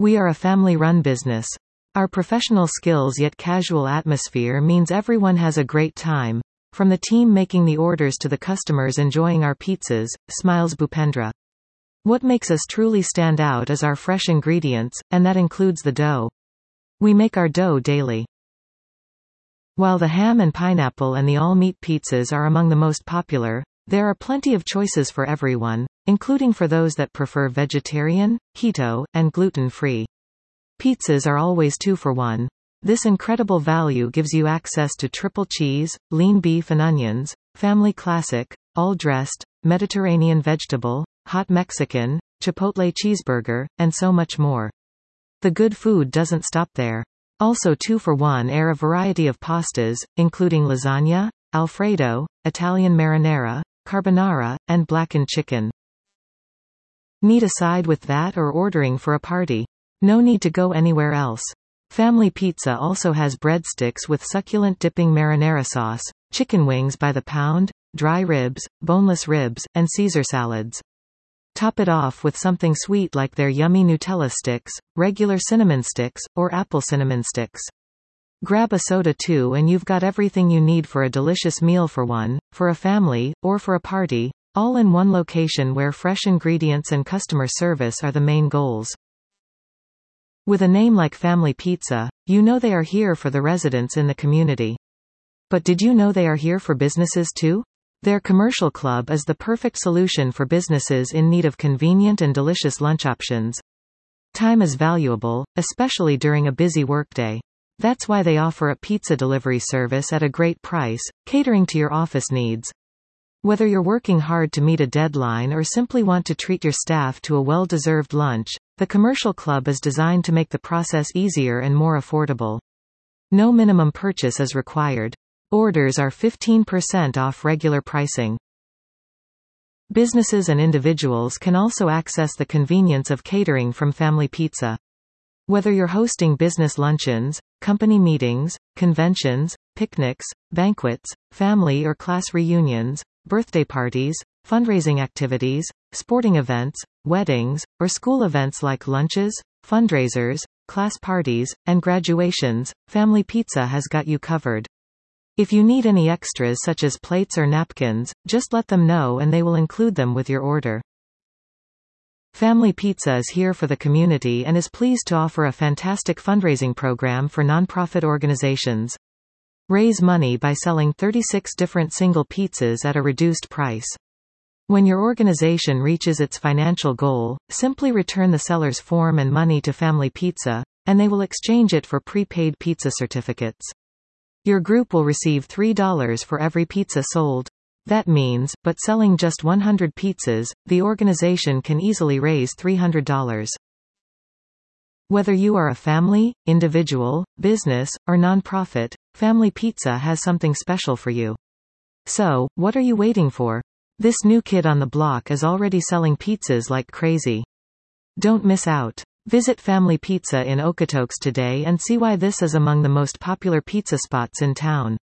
We are a family-run business. Our professional skills yet casual atmosphere means everyone has a great time. From the team making the orders to the customers enjoying our pizzas, smiles Bhupendra. What makes us truly stand out is our fresh ingredients, and that includes the dough. We make our dough daily. While the ham and pineapple and the all-meat pizzas are among the most popular, there are plenty of choices for everyone, including for those that prefer vegetarian, keto, and gluten-free. Pizzas are always 2 for 1. This incredible value gives you access to triple cheese, lean beef and onions, family classic, all-dressed, Mediterranean vegetable, hot Mexican, chipotle cheeseburger, and so much more. The good food doesn't stop there. Also 2 for 1 are a variety of pastas, including lasagna, Alfredo, Italian marinara, carbonara, and blackened chicken. Need a side with that or ordering for a party? No need to go anywhere else. Family Pizza also has breadsticks with succulent dipping marinara sauce, chicken wings by the pound, dry ribs, boneless ribs, and Caesar salads. Top it off with something sweet like their yummy Nutella sticks, regular cinnamon sticks, or apple cinnamon sticks. Grab a soda too and you've got everything you need for a delicious meal for one, for a family, or for a party, all in one location where fresh ingredients and customer service are the main goals. With a name like Family Pizza, you know they are here for the residents in the community. But did you know they are here for businesses too? Their commercial club is the perfect solution for businesses in need of convenient and delicious lunch options. Time is valuable, especially during a busy workday. That's why they offer a pizza delivery service at a great price, catering to your office needs. Whether you're working hard to meet a deadline or simply want to treat your staff to a well-deserved lunch, the commercial club is designed to make the process easier and more affordable. No minimum purchase is required. Orders are 15% off regular pricing. Businesses and individuals can also access the convenience of catering from Family Pizza. Whether you're hosting business luncheons, company meetings, conventions, picnics, banquets, family or class reunions, birthday parties, fundraising activities, sporting events, weddings, or school events like lunches, fundraisers, class parties, and graduations, Family Pizza has got you covered. If you need any extras such as plates or napkins, just let them know and they will include them with your order. Family Pizza is here for the community and is pleased to offer a fantastic fundraising program for nonprofit organizations. Raise money by selling 36 different single pizzas at a reduced price. When your organization reaches its financial goal, simply return the seller's form and money to Family Pizza, and they will exchange it for prepaid pizza certificates. Your group will receive $3 for every pizza sold. That means, but selling just 100 pizzas, the organization can easily raise $300. Whether you are a family, individual, business, or nonprofit, Family Pizza has something special for you. So, what are you waiting for? This new kid on the block is already selling pizzas like crazy. Don't miss out. Visit Family Pizza in Okotoks today and see why this is among the most popular pizza spots in town.